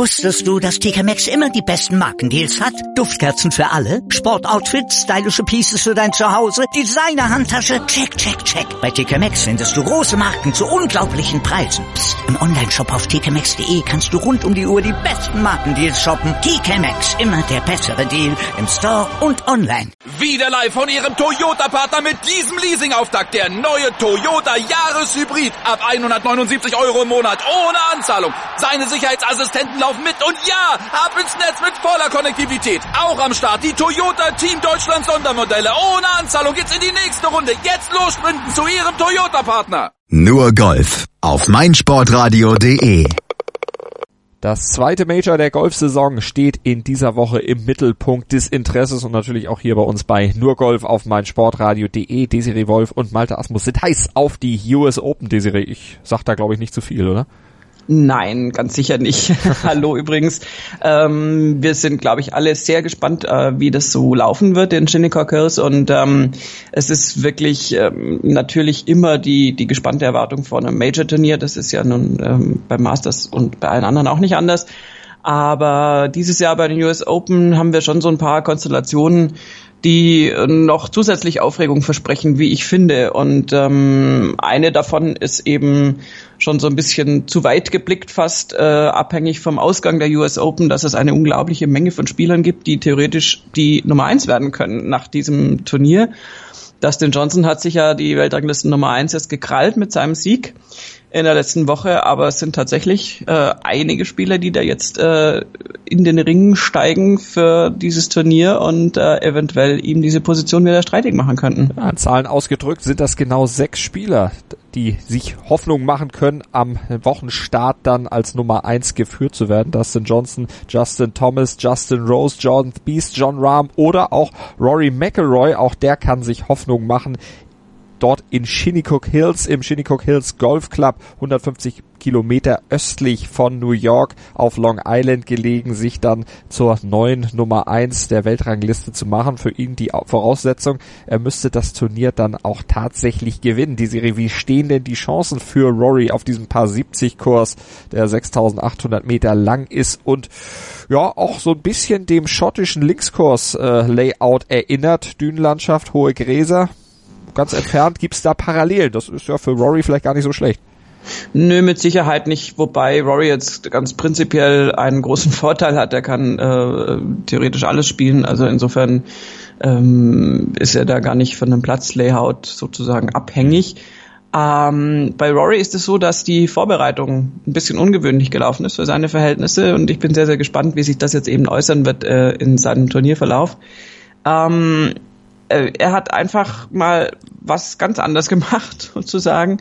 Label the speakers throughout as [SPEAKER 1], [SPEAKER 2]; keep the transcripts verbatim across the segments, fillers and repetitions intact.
[SPEAKER 1] Wusstest du, dass T K Maxx immer die besten Markendeals hat? Duftkerzen für alle, Sportoutfits, stylische Pieces für dein Zuhause, Designer-Handtasche, check, check, check. Bei T K Maxx findest du große Marken zu unglaublichen Preisen. Psst. Im Onlineshop auf t k maxx punkt de kannst du rund um die Uhr die besten Markendeals shoppen. T K Maxx, immer der bessere Deal im Store und online.
[SPEAKER 2] Wieder live von Ihrem Toyota-Partner mit diesem Leasing-Auftakt. Der neue Toyota Jahreshybrid. Ab hundertneunundsiebzig Euro im Monat ohne Anzahlung. Seine Sicherheitsassistenten laufen mit und ja, ab ins Netz mit voller Konnektivität. Auch am Start die Toyota Team Deutschland Sondermodelle. Ohne Anzahlung geht's in die nächste Runde. Jetzt los sprinten zu Ihrem Toyota-Partner.
[SPEAKER 3] Nur Golf auf meinsportradio punkt de.
[SPEAKER 4] Das zweite Major der Golfsaison steht in dieser Woche im Mittelpunkt des Interesses und natürlich auch hier bei uns bei Nur Golf auf meinsportradio punkt de. Desiree Wolf und Malte Asmus sind heiß auf die U S Open. Desiree, ich sag da glaube ich nicht zu viel, oder?
[SPEAKER 5] Nein, ganz sicher nicht. Hallo übrigens. Ähm, wir sind, glaube ich, alle sehr gespannt, äh, wie das so laufen wird in Shinnecock Hills. Und ähm, es ist wirklich ähm, natürlich immer die die gespannte Erwartung vor einem Major-Turnier. Das ist ja nun ähm, beim Masters und bei allen anderen auch nicht anders. Aber dieses Jahr bei den U S Open haben wir schon so ein paar Konstellationen, die noch zusätzlich Aufregung versprechen, wie ich finde. Und ähm, eine davon ist eben schon so ein bisschen zu weit geblickt, fast äh, abhängig vom Ausgang der U S Open, dass es eine unglaubliche Menge von Spielern gibt, die theoretisch die Nummer eins werden können nach diesem Turnier. Dustin Johnson hat sich ja die Weltranglisten Nummer eins jetzt gekrallt mit seinem Sieg in der letzten Woche, aber es sind tatsächlich äh, einige Spieler, die da jetzt äh, in den Ringen steigen für dieses Turnier und äh, eventuell ihm diese Position wieder streitig machen könnten.
[SPEAKER 4] Ja, in Zahlen ausgedrückt sind das genau sechs Spieler, die sich Hoffnung machen können, am Wochenstart dann als Nummer eins geführt zu werden. Dustin Johnson, Justin Thomas, Justin Rose, Jordan Spieth, Jon Rahm oder auch Rory McIlroy. Auch der kann sich Hoffnung machen, dort in Shinnecock Hills, im Shinnecock Hills Golf Club, hundertfünfzig Kilometer östlich von New York auf Long Island gelegen, sich dann zur neuen Nummer eins der Weltrangliste zu machen. Für ihn die Voraussetzung, er müsste das Turnier dann auch tatsächlich gewinnen. Die Serie, wie stehen denn die Chancen für Rory auf diesem Par siebzig Kurs, der sechstausendachthundert Meter lang ist und ja auch so ein bisschen dem schottischen Linkskurs-Layout äh, erinnert. Dünenlandschaft, hohe Gräser. Ganz entfernt gibt's da Parallelen. Das ist ja für Rory vielleicht gar nicht so schlecht.
[SPEAKER 5] Nö, mit Sicherheit nicht, wobei Rory jetzt ganz prinzipiell einen großen Vorteil hat. Er kann äh, theoretisch alles spielen, also insofern ähm, ist er da gar nicht von einem Platzlayout sozusagen abhängig. Ähm, bei Rory ist es so, dass die Vorbereitung ein bisschen ungewöhnlich gelaufen ist für seine Verhältnisse und ich bin sehr, sehr gespannt, wie sich das jetzt eben äußern wird äh, in seinem Turnierverlauf. Ähm, Er hat einfach mal was ganz anderes gemacht, sozusagen.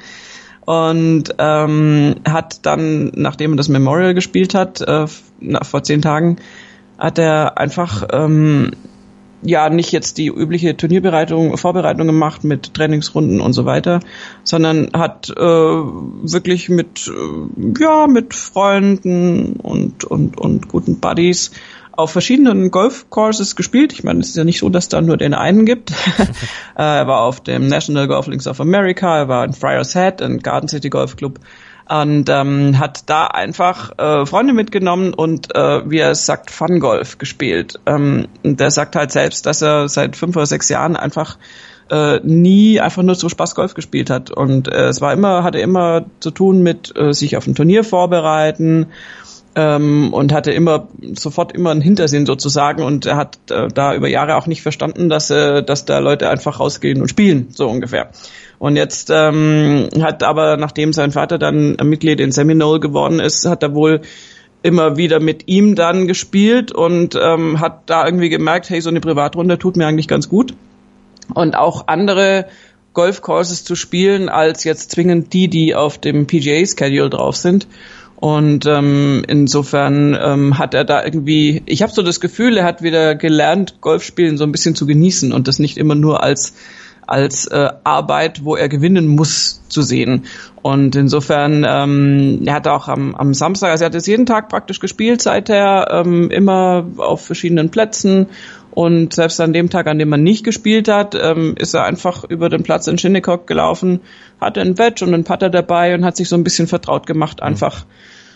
[SPEAKER 5] Und ähm, hat dann, nachdem er das Memorial gespielt hat, äh, na, vor zehn Tagen, hat er einfach ähm, ja nicht jetzt die übliche Turnierbereitung, Vorbereitung gemacht mit Trainingsrunden und so weiter, sondern hat äh, wirklich mit äh, ja mit Freunden und und und guten Buddies auf verschiedenen Golfcourses gespielt. Ich meine, es ist ja nicht so, dass da nur den einen gibt. Er war auf dem National Golf Links of America, er war in Friars Head, im Garden City Golf Club und ähm, hat da einfach äh, Freunde mitgenommen und, äh, wie er es sagt, Fun Golf gespielt. Ähm, und der sagt halt selbst, dass er seit fünf oder sechs Jahren einfach äh, nie einfach nur so Spaß Golf gespielt hat. Und äh, es war immer, hatte immer zu tun mit äh, sich auf ein Turnier vorbereiten, Ähm, und hatte immer sofort immer einen Hintersinn sozusagen und er hat äh, da über Jahre auch nicht verstanden, dass äh, dass da Leute einfach rausgehen und spielen, so ungefähr. Und jetzt ähm, hat aber, nachdem sein Vater dann Mitglied in Seminole geworden ist, hat er wohl immer wieder mit ihm dann gespielt und ähm, hat da irgendwie gemerkt, hey, so eine Privatrunde tut mir eigentlich ganz gut. Und auch andere Golfcourses zu spielen, als jetzt zwingend die, die auf dem P G A-Schedule drauf sind. Und ähm, insofern ähm, hat er da irgendwie, ich habe so das Gefühl, er hat wieder gelernt, Golfspielen so ein bisschen zu genießen und das nicht immer nur als als äh, Arbeit, wo er gewinnen muss, zu sehen. Und insofern, ähm, er hat auch am, am Samstag, also er hat jetzt jeden Tag praktisch gespielt seither, ähm, immer auf verschiedenen Plätzen. Und selbst an dem Tag, an dem man nicht gespielt hat, ähm, ist er einfach über den Platz in Shinnecock gelaufen, hatte einen Wedge und einen Putter dabei und hat sich so ein bisschen vertraut gemacht, einfach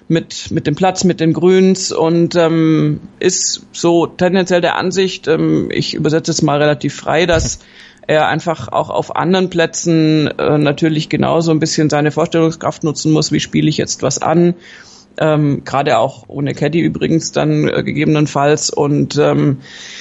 [SPEAKER 5] mit mit dem Platz, mit den Grüns und ähm, ist so tendenziell der Ansicht, ähm, ich übersetze es mal relativ frei, dass er einfach auch auf anderen Plätzen äh, natürlich genauso ein bisschen seine Vorstellungskraft nutzen muss, wie spiele ich jetzt was an, ähm, gerade auch ohne Caddy übrigens dann äh, gegebenenfalls und ähm,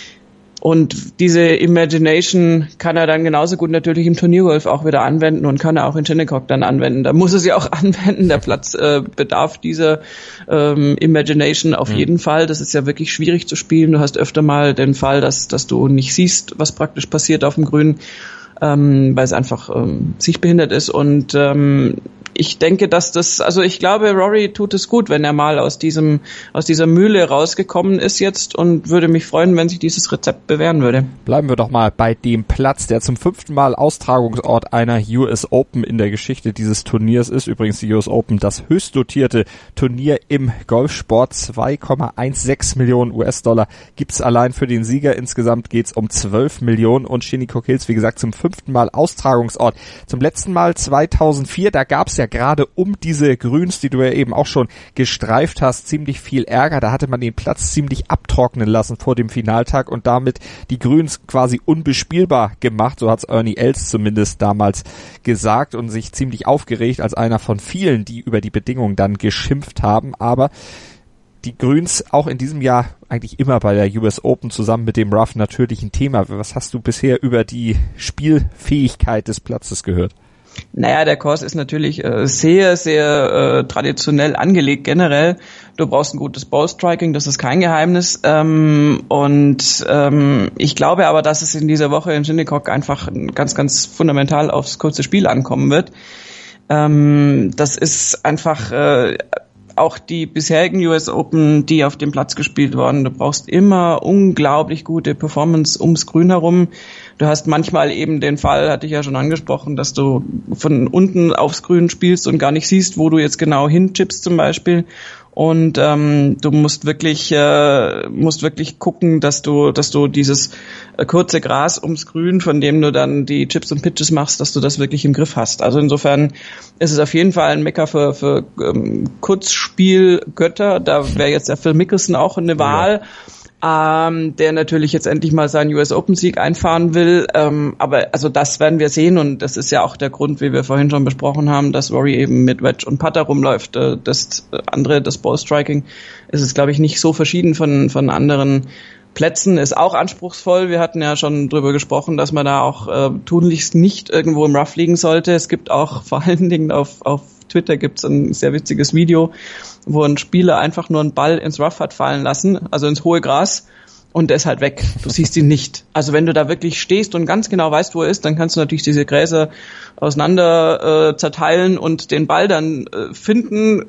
[SPEAKER 5] Und diese Imagination kann er dann genauso gut natürlich im Turniergolf auch wieder anwenden und kann er auch in Shinnecock dann anwenden. Da muss er sie auch anwenden. Der Platz äh, bedarf dieser ähm, Imagination auf mhm. jeden Fall. Das ist ja wirklich schwierig zu spielen. Du hast öfter mal den Fall, dass dass du nicht siehst, was praktisch passiert auf dem Grün, ähm, weil es einfach ähm, sichtbehindert ist. Und ähm, ich denke, dass das, also ich glaube, Rory tut es gut, wenn er mal aus diesem, aus dieser Mühle rausgekommen ist jetzt und würde mich freuen, wenn sich dieses Rezept bewähren würde.
[SPEAKER 4] Bleiben wir doch mal bei dem Platz, der zum fünften Mal Austragungsort einer U S Open in der Geschichte dieses Turniers ist. Übrigens die U S Open, das höchst dotierte Turnier im Golfsport. zwei Komma sechzehn Millionen U S-Dollar gibt's allein für den Sieger. Insgesamt geht's um zwölf Millionen und Shinnecock Hills, wie gesagt, zum fünften Mal Austragungsort. Zum letzten Mal zweitausendvier, da gab's ja gerade um diese Grüns, die du ja eben auch schon gestreift hast, ziemlich viel Ärger. Da hatte man den Platz ziemlich abtrocknen lassen vor dem Finaltag und damit die Grüns quasi unbespielbar gemacht. So hat's Ernie Els zumindest damals gesagt und sich ziemlich aufgeregt als einer von vielen, die über die Bedingungen dann geschimpft haben. Aber die Grüns auch in diesem Jahr eigentlich immer bei der U S Open zusammen mit dem Rough natürlich ein Thema. Was hast du bisher über die Spielfähigkeit des Platzes gehört?
[SPEAKER 5] Naja, der Kurs ist natürlich äh, sehr, sehr äh, traditionell angelegt generell. Du brauchst ein gutes Ballstriking, das ist kein Geheimnis. Ähm, und ähm, ich glaube aber, dass es in dieser Woche in Shinnecock einfach ganz, ganz fundamental aufs kurze Spiel ankommen wird. Ähm, das ist einfach äh, auch die bisherigen U S Open, die auf dem Platz gespielt wurden. Du brauchst immer unglaublich gute Performance ums Grün herum. Du hast manchmal eben den Fall, hatte ich ja schon angesprochen, dass du von unten aufs Grün spielst und gar nicht siehst, wo du jetzt genau hinchippst zum Beispiel. Und ähm, du musst wirklich äh, musst wirklich gucken, dass du dass du dieses äh, kurze Gras ums Grün, von dem du dann die Chips und Pitches machst, dass du das wirklich im Griff hast. Also insofern ist es auf jeden Fall ein Mecker für für ähm, Kurzspielgötter. Da wäre jetzt der Phil Mickelson auch eine Wahl. Ja. Ähm, der natürlich jetzt endlich mal seinen U S Open Sieg einfahren will, ähm, aber also das werden wir sehen und das ist ja auch der Grund, wie wir vorhin schon besprochen haben, dass Rory eben mit Wedge und Putter rumläuft. Äh, das andere, das Ballstriking, ist es glaube ich nicht so verschieden von von anderen Plätzen, ist auch anspruchsvoll. Wir hatten ja schon drüber gesprochen, dass man da auch äh, tunlichst nicht irgendwo im Rough liegen sollte. Es gibt auch vor allen Dingen auf auf Twitter gibt's ein sehr witziges Video, wo ein Spieler einfach nur einen Ball ins Rough hat fallen lassen, also ins hohe Gras, und der ist halt weg. Du siehst ihn nicht. Also wenn du da wirklich stehst und ganz genau weißt, wo er ist, dann kannst du natürlich diese Gräser auseinander äh, zerteilen und den Ball dann äh, finden.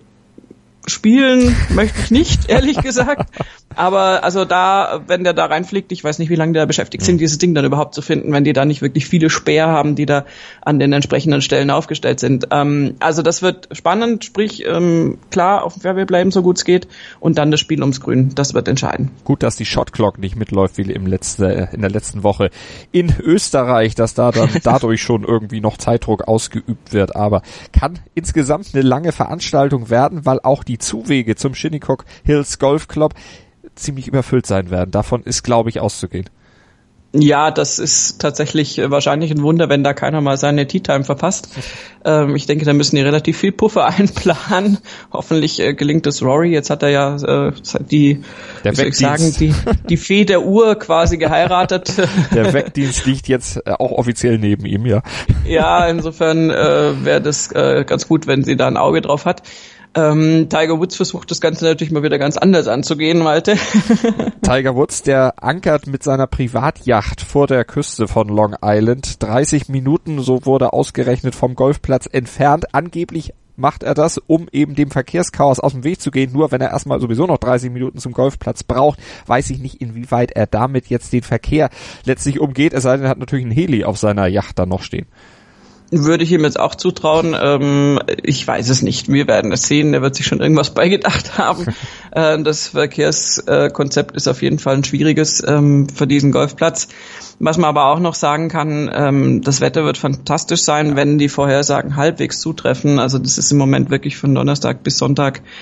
[SPEAKER 5] Spielen möchte ich nicht, ehrlich gesagt. Aber also da, wenn der da reinfliegt, ich weiß nicht, wie lange der beschäftigt sind, dieses Ding dann überhaupt zu finden, wenn die da nicht wirklich viele Speer haben, die da an den entsprechenden Stellen aufgestellt sind. Ähm, also das wird spannend, sprich ähm, klar auf dem Fairway bleiben, so gut es geht, und dann das Spiel ums Grün, das wird entscheiden.
[SPEAKER 4] Gut, dass die Shotclock nicht mitläuft wie im letzten, in der letzten Woche in Österreich, dass da dann dadurch schon irgendwie noch Zeitdruck ausgeübt wird, aber kann insgesamt eine lange Veranstaltung werden, weil auch die Zuwege zum Shinnecock Hills Golf Club ziemlich überfüllt sein werden. Davon ist, glaube ich, auszugehen.
[SPEAKER 5] Ja, das ist tatsächlich wahrscheinlich ein Wunder, wenn da keiner mal seine Tea-Time verpasst. Ähm, ich denke, da müssen die relativ viel Puffer einplanen. Hoffentlich äh, gelingt es Rory. Jetzt hat er ja äh, die,
[SPEAKER 4] der
[SPEAKER 5] wie soll ich sagen, die, die Fee der Uhr quasi geheiratet.
[SPEAKER 4] Der Wegdienst liegt jetzt äh, auch offiziell neben ihm, ja.
[SPEAKER 5] Ja, insofern äh, wäre das äh, ganz gut, wenn sie da ein Auge drauf hat. Ähm, Tiger Woods versucht das Ganze natürlich mal wieder ganz anders anzugehen, Malte.
[SPEAKER 4] Tiger Woods, der ankert mit seiner Privatyacht vor der Küste von Long Island. dreißig Minuten, so wurde ausgerechnet, vom Golfplatz entfernt. Angeblich macht er das, um eben dem Verkehrschaos aus dem Weg zu gehen. Nur wenn er erstmal sowieso noch dreißig Minuten zum Golfplatz braucht, weiß ich nicht, inwieweit er damit jetzt den Verkehr letztlich umgeht. Es sei denn, er hat natürlich einen Heli auf seiner Yacht da noch stehen.
[SPEAKER 5] Würde ich ihm jetzt auch zutrauen. Ähm, ich weiß es nicht. Wir werden es sehen. Er wird sich schon irgendwas beigedacht haben. äh, das Verkehrskonzept ist auf jeden Fall ein schwieriges ähm, für diesen Golfplatz. Was man aber auch noch sagen kann, ähm, das Wetter wird fantastisch sein, wenn die Vorhersagen halbwegs zutreffen. Also das ist im Moment wirklich von Donnerstag bis Sonntag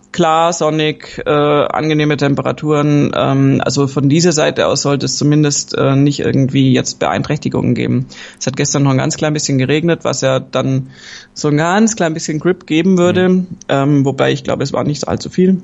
[SPEAKER 5] klar, sonnig, äh, angenehme Temperaturen. Ähm, also von dieser Seite aus sollte es zumindest äh, nicht irgendwie jetzt Beeinträchtigungen geben. Es hat gestern noch ein ganz klein bisschen geregnet, was ja dann so ein ganz klein bisschen Grip geben würde. Mhm. Ähm, wobei ich glaube, es war nicht allzu viel.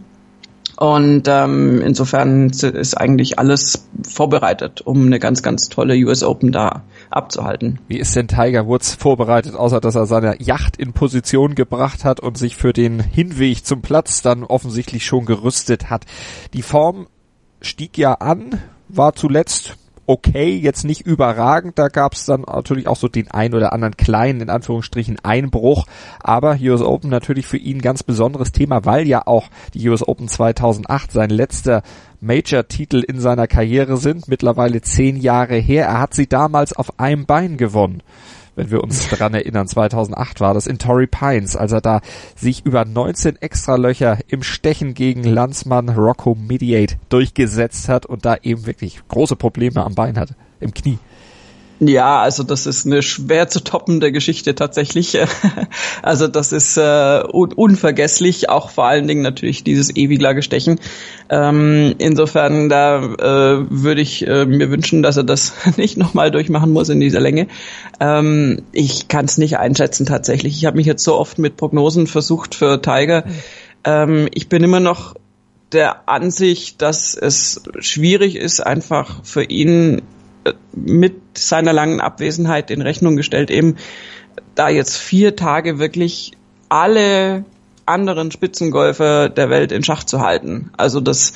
[SPEAKER 5] Und ähm, insofern ist eigentlich alles vorbereitet, um eine ganz, ganz tolle U S Open da abzuhalten.
[SPEAKER 4] Wie ist denn Tiger Woods vorbereitet, außer dass er seine Yacht in Position gebracht hat und sich für den Hinweg zum Platz dann offensichtlich schon gerüstet hat? Die Form stieg ja an, war zuletzt okay, jetzt nicht überragend, da gab es dann natürlich auch so den ein oder anderen kleinen, in Anführungsstrichen, Einbruch, aber U S Open natürlich für ihn ein ganz besonderes Thema, weil ja auch die U S Open zweitausendacht sein letzter Major-Titel in seiner Karriere sind, mittlerweile zehn Jahre her. Er hat sie damals auf einem Bein gewonnen. Wenn wir uns dran erinnern, zweitausendacht war das in Torrey Pines, als er da sich über neunzehn Extralöcher im Stechen gegen Landsmann Rocco Mediate durchgesetzt hat und da eben wirklich große Probleme am Bein hatte, im Knie.
[SPEAKER 5] Ja, also das ist eine schwer zu toppende Geschichte tatsächlich. Also das ist äh, un- unvergesslich, auch vor allen Dingen natürlich dieses Ewiglagerstechen. Ähm, insofern da äh, würde ich äh, mir wünschen, dass er das nicht nochmal durchmachen muss in dieser Länge. Ähm, ich kann es nicht einschätzen tatsächlich. Ich habe mich jetzt so oft mit Prognosen versucht für Tiger. Ähm, ich bin immer noch der Ansicht, dass es schwierig ist, einfach für ihn mit seiner langen Abwesenheit in Rechnung gestellt, eben da jetzt vier Tage wirklich alle anderen Spitzengolfer der Welt in Schach zu halten. Also das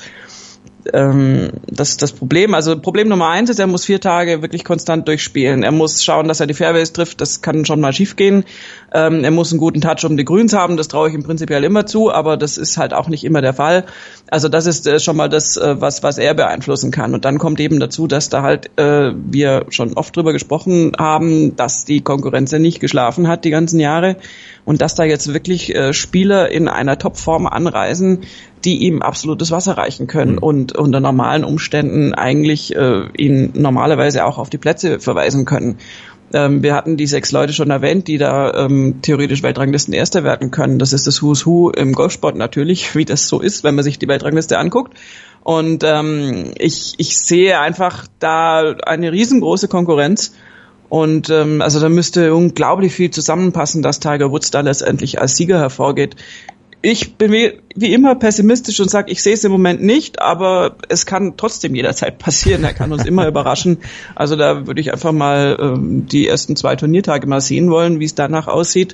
[SPEAKER 5] ähm, das das Problem, also Problem Nummer eins ist, er muss vier Tage wirklich konstant durchspielen. Er muss schauen, dass er die Fairways trifft, das kann schon mal schief gehen. Ähm, er muss einen guten Touch um die Grüns haben, das traue ich ihm prinzipiell immer zu, aber das ist halt auch nicht immer der Fall. Also das ist äh, schon mal das, äh, was was er beeinflussen kann. Und dann kommt eben dazu, dass da halt, äh, wir schon oft drüber gesprochen haben, dass die Konkurrenz ja nicht geschlafen hat die ganzen Jahre und dass da jetzt wirklich äh, Spieler in einer Topform anreisen, die ihm absolutes Wasser reichen können mhm. und unter normalen Umständen eigentlich äh, ihn normalerweise auch auf die Plätze verweisen können. Ähm, wir hatten die sechs Leute schon erwähnt, die da ähm, theoretisch Weltranglisten Erster werden können. Das ist das Who's Who im Golfsport natürlich, wie das so ist, wenn man sich die Weltrangliste anguckt. Und ähm, ich, ich sehe einfach da eine riesengroße Konkurrenz. Und ähm, also da müsste unglaublich viel zusammenpassen, dass Tiger Woods da letztendlich als Sieger hervorgeht. Ich bin wie, wie immer pessimistisch und sage, ich sehe es im Moment nicht, aber es kann trotzdem jederzeit passieren. Er kann uns immer überraschen. Also da würde ich einfach mal ähm, die ersten zwei Turniertage mal sehen wollen, wie es danach aussieht.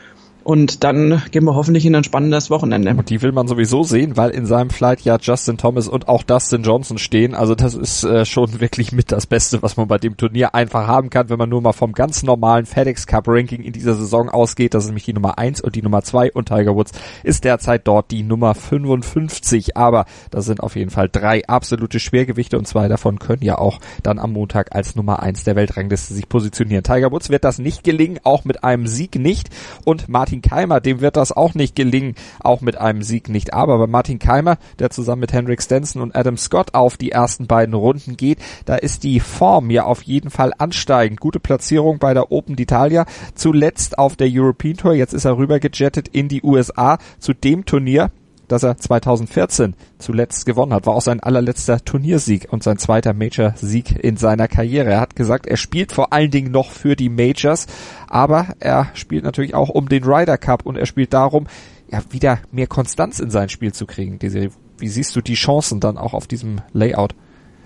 [SPEAKER 5] Und dann gehen wir hoffentlich in ein spannendes Wochenende.
[SPEAKER 4] Und die will man sowieso sehen, weil in seinem Flight ja Justin Thomas und auch Dustin Johnson stehen. Also das ist äh, schon wirklich mit das Beste, was man bei dem Turnier einfach haben kann, wenn man nur mal vom ganz normalen FedEx Cup Ranking in dieser Saison ausgeht. Das ist nämlich die Nummer eins und die Nummer zwei und Tiger Woods ist derzeit dort die Nummer fünfundfünfzig. Aber das sind auf jeden Fall drei absolute Schwergewichte und zwei davon können ja auch dann am Montag als Nummer eins der Weltrangliste sich positionieren. Tiger Woods wird das nicht gelingen, auch mit einem Sieg nicht. Und Martin Kaymer, dem wird das auch nicht gelingen, auch mit einem Sieg nicht. Aber bei Martin Kaymer, der zusammen mit Henrik Stenson und Adam Scott auf die ersten beiden Runden geht, da ist die Form ja auf jeden Fall ansteigend. Gute Platzierung bei der Open d'Italia, zuletzt auf der European Tour, jetzt ist er rübergejettet in die U S A zu dem Turnier, das er zweitausendvierzehn zuletzt gewonnen hat. War auch sein allerletzter Turniersieg und sein zweiter Major-Sieg in seiner Karriere. Er hat gesagt, er spielt vor allen Dingen noch für die Majors, aber er spielt natürlich auch um den Ryder Cup und er spielt darum, ja, wieder mehr Konstanz in sein Spiel zu kriegen. Desiree, wie siehst du die Chancen dann auch auf diesem Layout?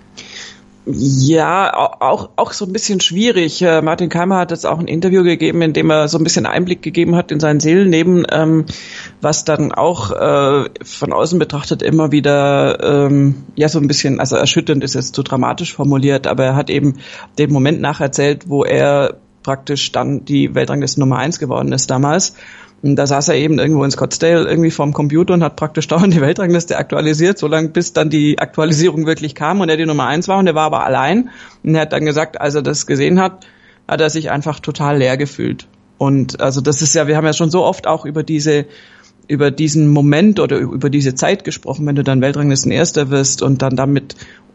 [SPEAKER 5] Ja, auch auch so ein bisschen schwierig. Martin Kaymer hat jetzt auch ein Interview gegeben, in dem er so ein bisschen Einblick gegeben hat in sein Seelenleben, ähm, was dann auch äh, von außen betrachtet immer wieder ähm, ja so ein bisschen, also erschütternd ist jetzt zu dramatisch formuliert, aber er hat eben den Moment nacherzählt, wo er praktisch dann die Weltrangliste Nummer eins geworden ist damals. Und da saß er eben irgendwo in Scottsdale irgendwie vorm Computer und hat praktisch dauernd die Weltrangliste aktualisiert, solange bis dann die Aktualisierung wirklich kam und er die Nummer eins war und er war aber allein. Und er hat dann gesagt, als er das gesehen hat, hat er sich einfach total leer gefühlt. Und also das ist ja, wir haben ja schon so oft auch über diese über diesen Moment oder über diese Zeit gesprochen, wenn du dann Weltranglisten Erster wirst und dann damit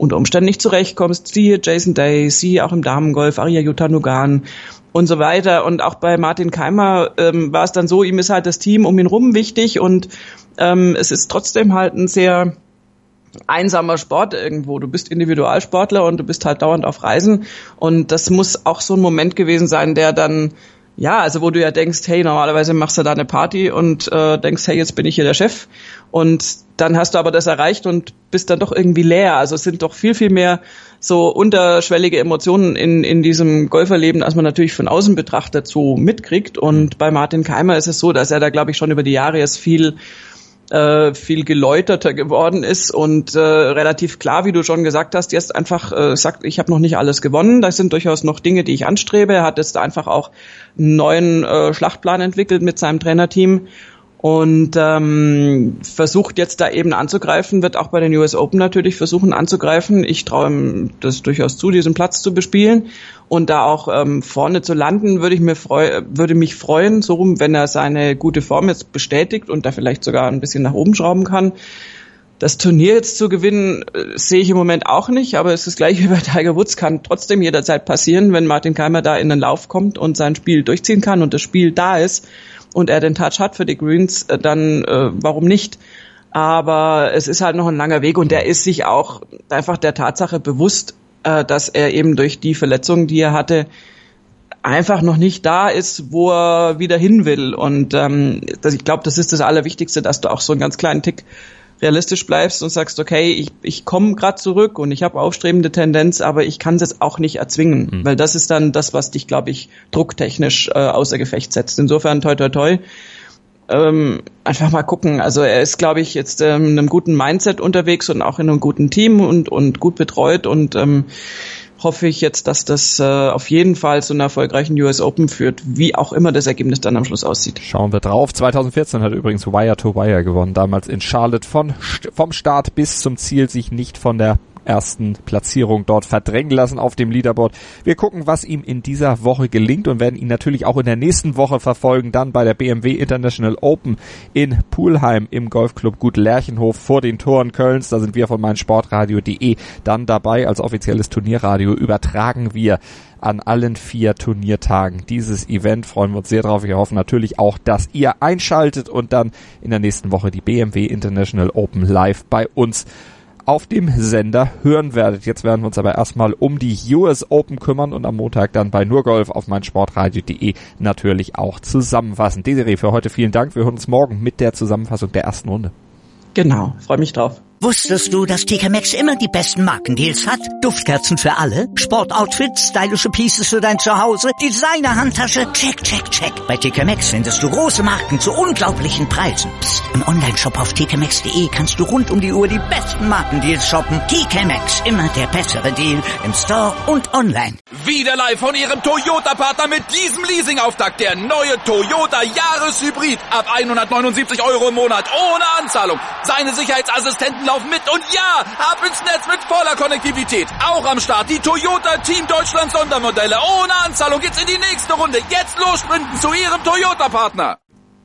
[SPEAKER 5] unter Umständen nicht zurechtkommst. Siehe Jason Day, siehe auch im Damengolf, Arya Yutanugan und so weiter. Und auch bei Martin Keimer ähm, war es dann so, ihm ist halt das Team um ihn rum wichtig und ähm, es ist trotzdem halt ein sehr einsamer Sport irgendwo. Du bist Individualsportler und du bist halt dauernd auf Reisen und das muss auch so ein Moment gewesen sein, der dann, ja, also wo du ja denkst, hey, normalerweise machst du da eine Party und äh, denkst, hey, jetzt bin ich hier der Chef und dann hast du aber das erreicht und bist dann doch irgendwie leer. Also es sind doch viel, viel mehr so unterschwellige Emotionen in in diesem Golferleben, als man natürlich von außen betrachtet so mitkriegt. Und bei Martin Keimer ist es so, dass er da, glaube ich, schon über die Jahre jetzt viel äh, viel geläuterter geworden ist und äh, relativ klar, wie du schon gesagt hast, jetzt einfach äh, sagt, ich habe noch nicht alles gewonnen. Da sind durchaus noch Dinge, die ich anstrebe. Er hat jetzt einfach auch einen neuen äh, Schlachtplan entwickelt mit seinem Trainerteam und ähm, versucht jetzt da eben anzugreifen, wird auch bei den U S Open natürlich versuchen anzugreifen. Ich traue ihm das durchaus zu, diesen Platz zu bespielen und da auch ähm, vorne zu landen, würde ich mir freu- würde mich freuen, so rum, wenn er seine gute Form jetzt bestätigt und da vielleicht sogar ein bisschen nach oben schrauben kann. Das Turnier jetzt zu gewinnen, äh, sehe ich im Moment auch nicht, aber es ist gleich wie bei Tiger Woods, kann trotzdem jederzeit passieren, wenn Martin Keimer da in den Lauf kommt und sein Spiel durchziehen kann und das Spiel da ist und er den Touch hat für die Greens, äh, dann äh, warum nicht? Aber es ist halt noch ein langer Weg und er ist sich auch einfach der Tatsache bewusst, äh, dass er eben durch die Verletzungen, die er hatte, einfach noch nicht da ist, wo er wieder hin will. Und ähm, das, ich glaube, das ist das Allerwichtigste, dass du auch so einen ganz kleinen Tick realistisch bleibst und sagst, okay, ich ich komme gerade zurück und ich habe aufstrebende Tendenz, aber ich kann es jetzt auch nicht erzwingen, mhm. weil das ist dann das, was dich, glaube ich, drucktechnisch äh, außer Gefecht setzt. Insofern toi toi toi. Ähm, einfach mal gucken. Also er ist, glaube ich, jetzt ähm, in einem guten Mindset unterwegs und auch in einem guten Team und und gut betreut und ähm, hoffe ich jetzt, dass das äh, auf jeden Fall zu einer erfolgreichen U S Open führt, wie auch immer das Ergebnis dann am Schluss aussieht.
[SPEAKER 4] Schauen wir drauf. zwanzig vierzehn hat übrigens Wire to Wire gewonnen, damals in Charlotte von vom Start bis zum Ziel, sich nicht von der ersten Platzierung dort verdrängen lassen auf dem Leaderboard. Wir gucken, was ihm in dieser Woche gelingt und werden ihn natürlich auch in der nächsten Woche verfolgen, dann bei der B M W International Open in Pulheim im Golfclub Gut Lerchenhof vor den Toren Kölns. Da sind wir von meinsportradio punkt de dann dabei. Als offizielles Turnierradio übertragen wir an allen vier Turniertagen dieses Event. Freuen wir uns sehr drauf. Wir hoffen natürlich auch, dass ihr einschaltet und dann in der nächsten Woche die B M W International Open live bei uns auf dem Sender hören werdet. Jetzt werden wir uns aber erstmal um die U S Open kümmern und am Montag dann bei Nurgolf auf meinsportradio punkt de natürlich auch zusammenfassen. Desiree, für heute vielen Dank. Wir hören uns morgen mit der Zusammenfassung der ersten Runde.
[SPEAKER 5] Genau, freue mich drauf.
[SPEAKER 1] Wusstest du, dass T K Maxx immer die besten Markendeals hat? Duftkerzen für alle, Sportoutfits, stylische Pieces für dein Zuhause, Designer-Handtasche, check, check, check. Bei T K Maxx findest du große Marken zu unglaublichen Preisen. Psst. Im Onlineshop auf t k maxx punkt de kannst du rund um die Uhr die besten Markendeals shoppen. T K Maxx, immer der bessere Deal im Store und online.
[SPEAKER 2] Wieder live von ihrem Toyota-Partner mit diesem Leasing-Auftakt. Der neue Toyota Jahreshybrid. Ab hundertneunundsiebzig Euro im Monat ohne Anzahlung. Seine Sicherheitsassistenten laufen mit und ja, ab ins Netz mit voller Konnektivität. Auch am Start die Toyota Team Deutschland Sondermodelle. Ohne Anzahlung geht's in die nächste Runde. Jetzt los sprinten zu ihrem Toyota-Partner.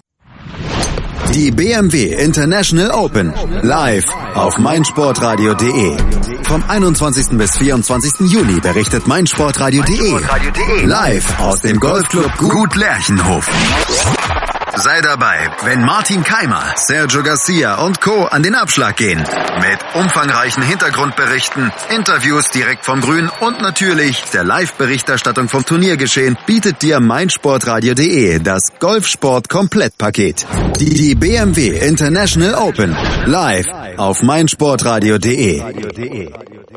[SPEAKER 3] Die B M W International Open live auf meinsportradio punkt de. Vom einundzwanzigsten bis vierundzwanzigsten Juli berichtet meinsportradio punkt de live aus dem Golfclub Gut Lerchenhof. Sei dabei, wenn Martin Keimer, Sergio Garcia und Co. an den Abschlag gehen. Mit umfangreichen Hintergrundberichten, Interviews direkt vom Grün und natürlich der Live-Berichterstattung vom Turniergeschehen bietet dir meinsportradio punkt de das Golfsport-Komplettpaket. Die, die B M W International Open live auf meinsportradio punkt de.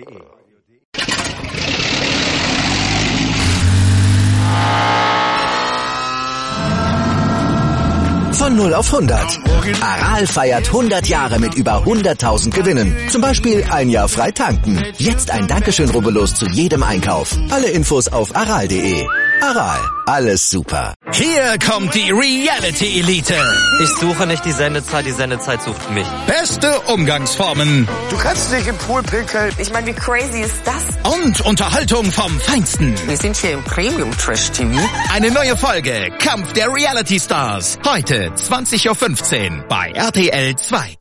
[SPEAKER 6] Von null auf hundert. Aral feiert hundert Jahre mit über hunderttausend Gewinnen. Zum Beispiel ein Jahr frei tanken. Jetzt ein Dankeschön, rubbellos zu jedem Einkauf. Alle Infos auf aral punkt de. Aral, alles super.
[SPEAKER 7] Hier kommt die Reality-Elite.
[SPEAKER 8] Ich suche nicht die Sendezeit, die Sendezeit sucht mich.
[SPEAKER 7] Beste Umgangsformen.
[SPEAKER 9] Du kannst nicht im Pool pinkeln. Ich meine, wie crazy ist das?
[SPEAKER 7] Und Unterhaltung vom Feinsten.
[SPEAKER 9] Wir sind hier im Premium-Trash-T V.
[SPEAKER 7] Eine neue Folge Kampf der Reality-Stars. Heute zwanzig Uhr fünfzehn bei R T L zwei.